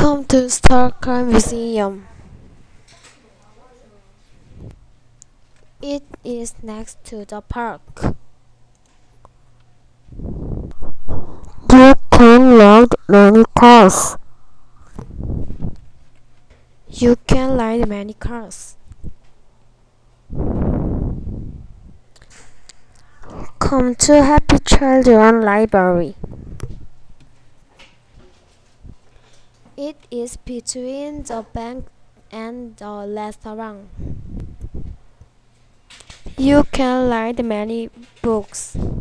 Welcome to Stockholm Museum. It is next to the park. You can ride many cars. You can ride many cars. Come to Happy Children Library. It is between the bank and the restaurant. You can read many books.